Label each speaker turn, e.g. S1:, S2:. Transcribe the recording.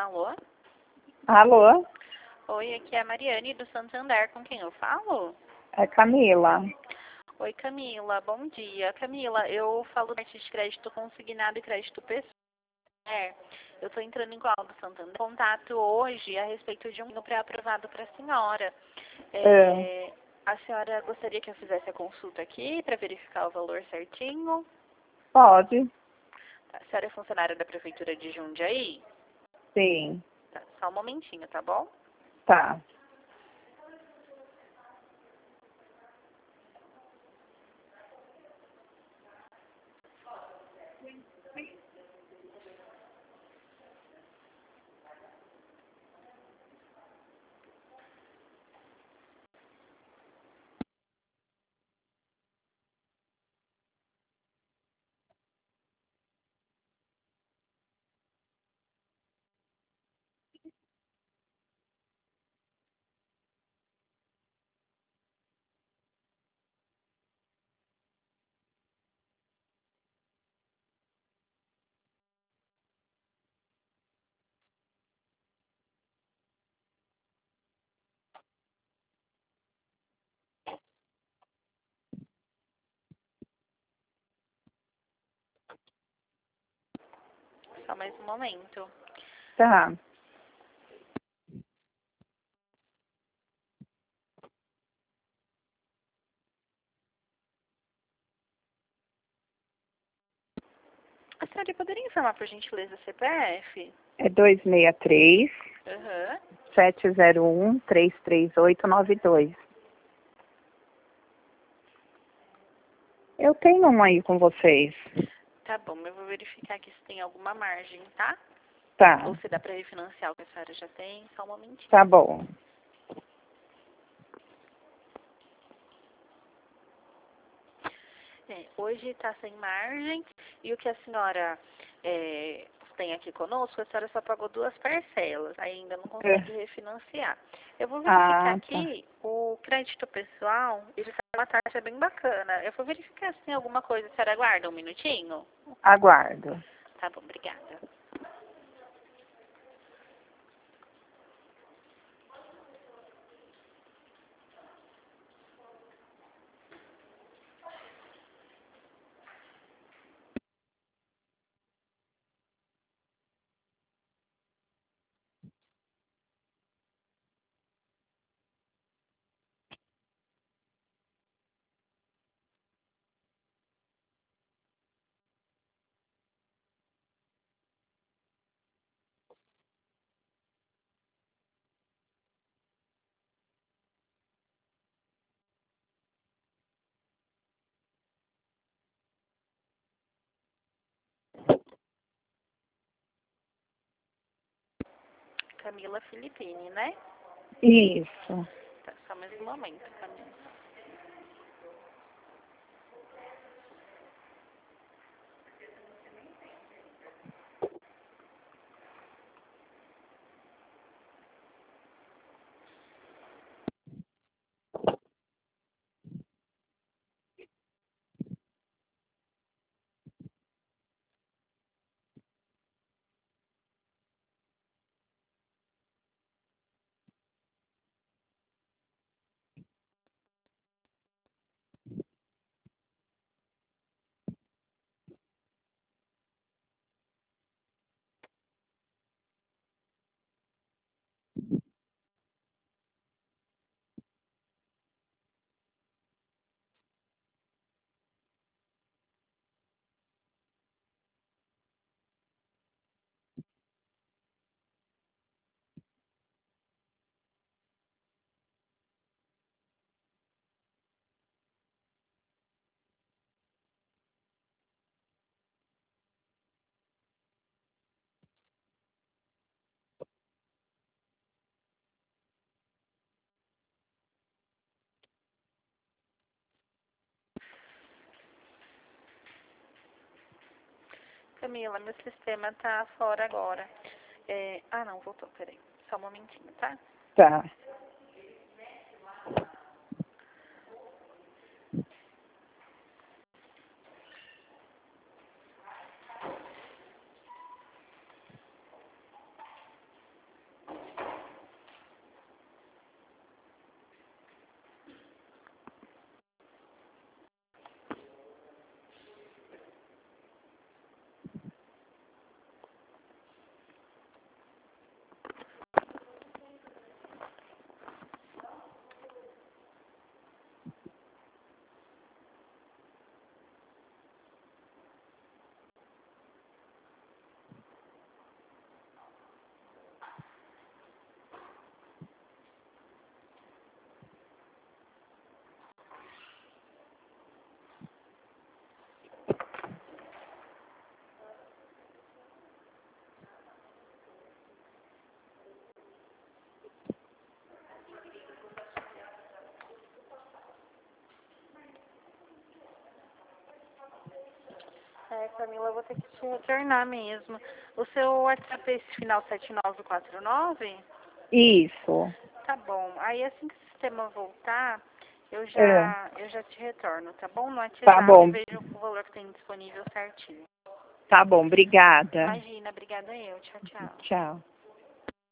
S1: Alô?
S2: Alô?
S1: Oi, aqui é a Mariane do Santander, com quem eu falo?
S2: É Camila.
S1: Oi, Camila, bom dia. Camila, eu falo da parte de crédito consignado e crédito pessoal. Eu estou entrando em qual do Santander? Contato hoje a respeito de um pré-aprovado para a senhora. A senhora gostaria que eu fizesse a consulta aqui para verificar o valor certinho?
S2: Pode?
S1: Tá, a senhora é funcionária da Prefeitura de Jundiaí?
S2: Sim.
S1: Tá, só um momentinho, tá bom?
S2: Tá.
S1: Só mais um momento.
S2: Tá.
S1: A senhora poderia informar, por gentileza, o CPF?
S2: É 263
S1: Aham.
S2: 701 33892. Eu tenho um aí com vocês.
S1: Tá bom, eu vou verificar aqui se tem alguma margem, tá?
S2: Tá.
S1: Ou se dá pra refinanciar o que a senhora já tem. Só um momentinho.
S2: Tá bom.
S1: Hoje tá sem margem. E o que a senhora tem aqui conosco, a senhora só pagou 2 parcelas. Ainda não consegue refinanciar. Eu vou verificar
S2: Ah, tá.
S1: aqui o crédito pessoal. Ele tá uma taxa bem bacana. Eu vou verificar se tem alguma coisa. A senhora aguarda um minutinho?
S2: Aguardo.
S1: Tá bom, obrigada. Camila Filipini, né?
S2: Isso.
S1: Tá, só mais um momento, Camila. Camila, meu sistema tá fora agora. Não, voltou, peraí. Só um momentinho, tá?
S2: Tá.
S1: Camila, eu vou ter que te retornar mesmo. O seu WhatsApp é esse final 7949?
S2: Isso.
S1: Tá bom. Aí assim que o sistema voltar, eu
S2: É.
S1: já te retorno, tá bom? No
S2: Tá
S1: WhatsApp
S2: bom.
S1: vejo o valor que tem disponível certinho.
S2: Tá bom, obrigada.
S1: Imagina, obrigada eu. Tchau, tchau.
S2: Tchau.